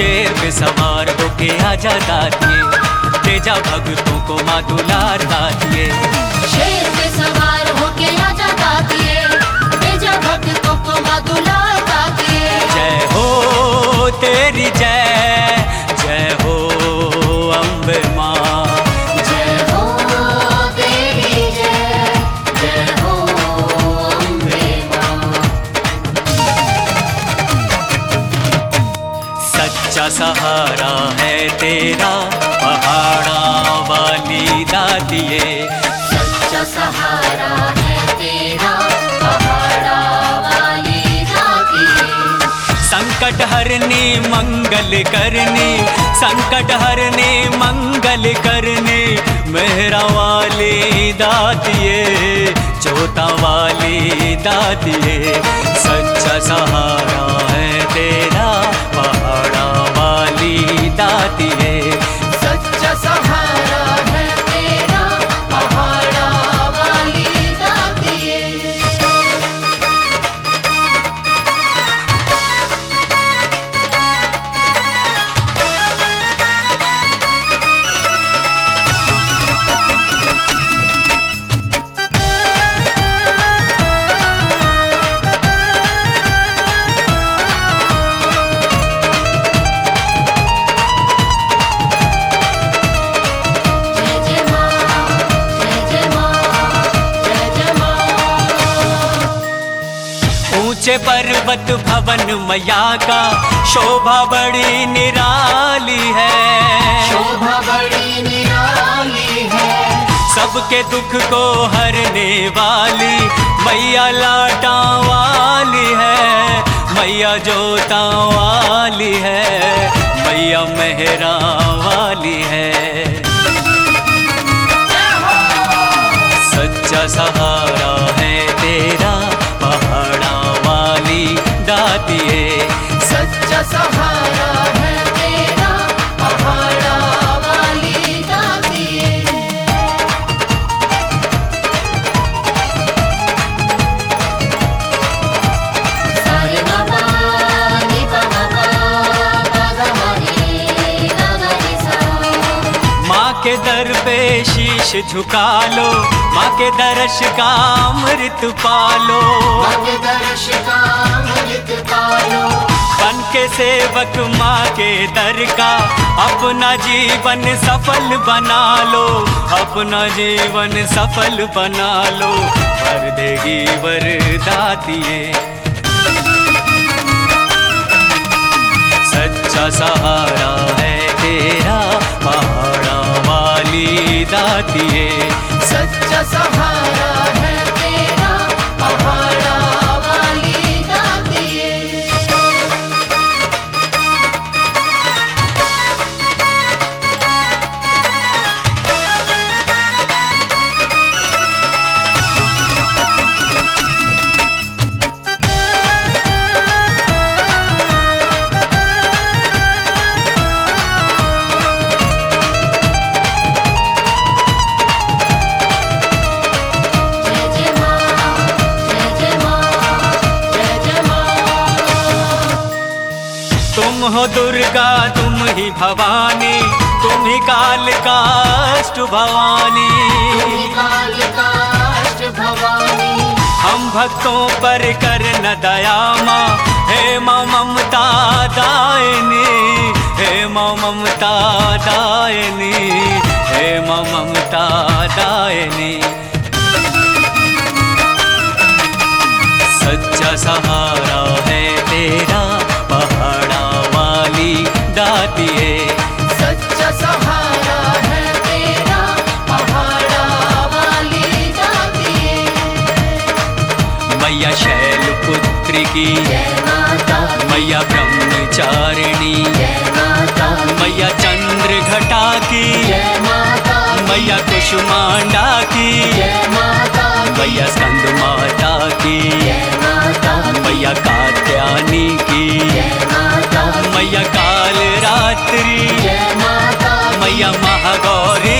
शेर पे सवार होके आजा दातिए, तेजा भक्तों को माँ दुलार दातिए। शेर पे सवार होके आजा दातिए, तेजा भक्तों को माँ दुलार दातिए। जय हो तेरी जय, जय हो अम्बे माँ। जय हो तेरी जय, जय हो अम्बे माँ। सच्चा सहारा है तेरा पहाड़ा वाली दातिए। सच्चा सहारा है तेरा पहाड़ा वाली दातिए। संकट हरनी मंगल करनी, संकट हरनी मंगल करनी, मेहरा वाली दातिए, जोता वाली दातिए। सच्चा सहारा है तेरा पहाड़ा वाली दातिए। सच्चा सहारा है तेरा पहाड़ा वाली दातिए। ऊंचे पर्वत भवन मैया का शोभा बड़ी निराली है, शोभा बड़ी निराली है। सबके दुख को हरने वाली मैया लाटा वाली है, मैया जोता वाली है, मैया मेहरा वाली है। सच्चा सहारा है तेरा पहाड़ा वाली दातिए। सच्चा सहारा है तेरा पहाड़ा वाली दातिए। सारे बाबा नी बाबा बागा मारी गागा नी सा। माँ के दर पे शीश झुका लो, माँ के दर्श का अमृत पालो। माँ के दर्श का अमृत पालो। बन के सेवक माँ के दर का अपना जीवन सफल बना लो, अपना जीवन सफल बना लो, भर देगी वरदातिए। सच्चा सहारा है तेरा पहाड़ा वाली दातिए। सच्चा सहारा है तेरा पहाड़ा वाली दातिए। तुम हो दुर्गा तुम ही भवानी, तुम ही काल काष्ट भवानी। काल काष्ट भवानी। हम भक्तों पर कर न दया माँ, हे माँ ममता दायिनी, हे माँ ममता दायिनी, हे माँ ममता दायिनी। सच्चा सहारा है तेरा पहाड़ा वाली दातिए। सच्चा सहारा है तेरा पहाड़ा वाली दातिए। मैया शैलपुत्री की जय माता, मैया ब्रह्मचारिणी, जय माता, मैया चंद्र घटा की, जय माता, मैया कुष्मांडा की, जय माता, मैया स्कंद माता की, जय माता, मैया कात्यायनी की, जय माता, मैया काल रात्रि, जय माता, मैया महागौरी